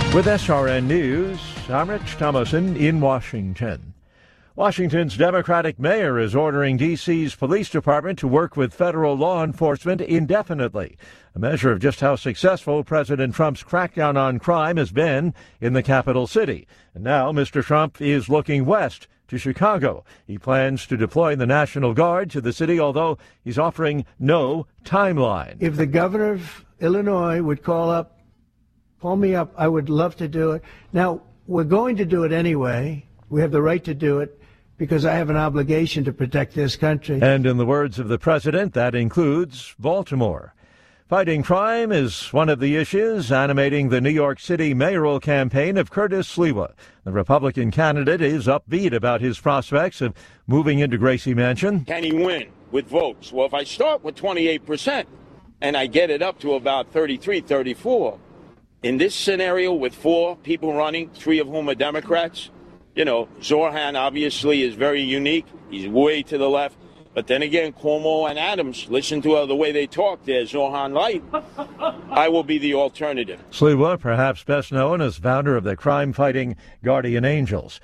With SRN News, I'm Rich Thomason in Washington. Washington's Democratic mayor is ordering D.C.'s police department to work with federal law enforcement indefinitely, a measure of just how successful President Trump's crackdown on crime has been in the capital city. And now Mr. Trump is looking west to Chicago. He plans to deploy the National Guard to the city, although he's offering no timeline. If the governor of Illinois would call me up, I would love to do it. Now, we're going to do it anyway. We have the right to do it because I have an obligation to protect this country. And in the words of the president, that includes Baltimore. Fighting crime is one of the issues animating the New York City mayoral campaign of Curtis Sliwa. The Republican candidate is upbeat about his prospects of moving into Gracie Mansion. Can he win with votes? Well, if I start with 28% and I get it up to about 33, 34, in this scenario with 4 people running, 3 of whom are Democrats, Zorhan obviously is very unique. He's way to the left. But then again, Cuomo and Adams, listen to the way they talk there, Zorhan Light. I will be the alternative. Sliwa, perhaps best known as founder of the crime-fighting Guardian Angels.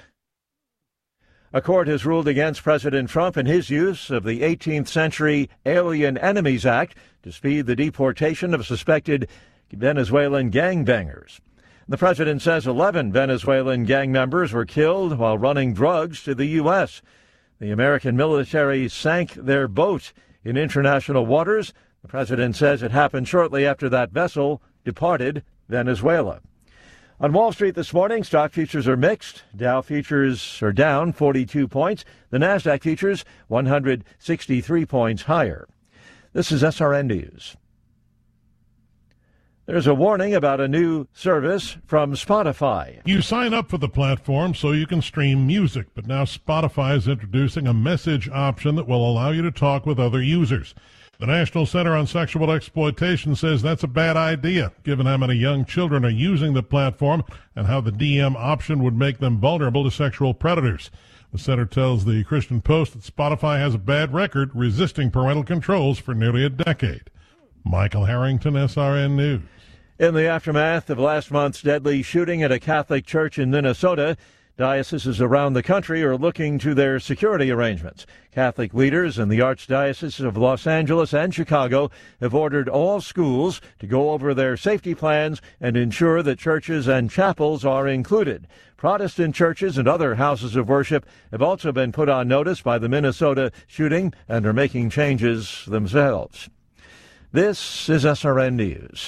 A court has ruled against President Trump in his use of the 18th century Alien Enemies Act to speed the deportation of suspected Venezuelan gangbangers. The president says 11 Venezuelan gang members were killed while running drugs to the U.S. The American military sank their boat in international waters. The president says it happened shortly after that vessel departed Venezuela. On Wall Street this morning, stock futures are mixed. Dow futures are down 42 points. The Nasdaq futures 163 points higher. This is SRN News. There's a warning about a new service from Spotify. You sign up for the platform so you can stream music, but now Spotify is introducing a message option that will allow you to talk with other users. The National Center on Sexual Exploitation says that's a bad idea, given how many young children are using the platform and how the DM option would make them vulnerable to sexual predators. The center tells the Christian Post that Spotify has a bad record resisting parental controls for nearly a decade. Michael Harrington, SRN News. In the aftermath of last month's deadly shooting at a Catholic church in Minnesota, dioceses around the country are looking to their security arrangements. Catholic leaders in the archdioceses of Los Angeles and Chicago have ordered all schools to go over their safety plans and ensure that churches and chapels are included. Protestant churches and other houses of worship have also been put on notice by the Minnesota shooting and are making changes themselves. This is SRN News.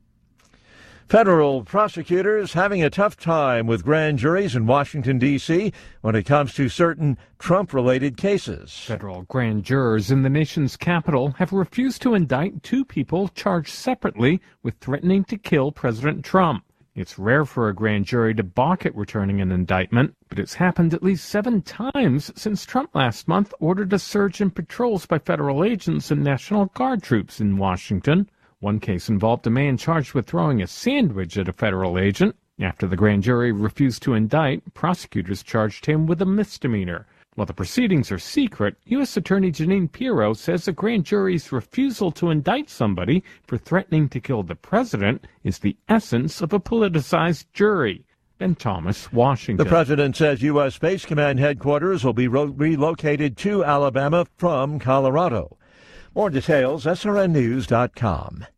Federal prosecutors having a tough time with grand juries in Washington, D.C. when it comes to certain Trump-related cases. Federal grand jurors in the nation's capital have refused to indict 2 people charged separately with threatening to kill President Trump. It's rare for a grand jury to balk at returning an indictment, but it's happened at least 7 times since Trump last month ordered a surge in patrols by federal agents and National Guard troops in Washington. One case involved a man charged with throwing a sandwich at a federal agent. After the grand jury refused to indict, prosecutors charged him with a misdemeanor. While the proceedings are secret, U.S. Attorney Jeanine Pirro says the grand jury's refusal to indict somebody for threatening to kill the president is the essence of a politicized jury. Ben Thomas, Washington. The president says U.S. Space Command headquarters will be relocated to Alabama from Colorado. More details, srnnews.com.